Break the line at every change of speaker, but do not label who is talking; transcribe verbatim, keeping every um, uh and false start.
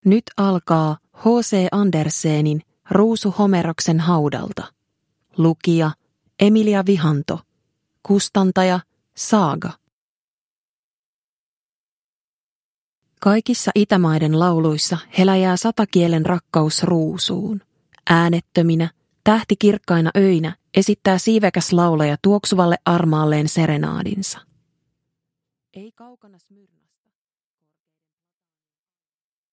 Nyt alkaa H C Andersenin Ruusu Homeroksen haudalta. Lukija Emilia Vihanto. Kustantaja Saaga. Kaikissa Itämaiden lauluissa heläjää satakielen rakkaus ruusuun. Äänettöminä, tähtikirkkaina öinä esittää siivekäs laulaja tuoksuvalle armaalleen serenaadinsa. Ei kaukana Smyrna.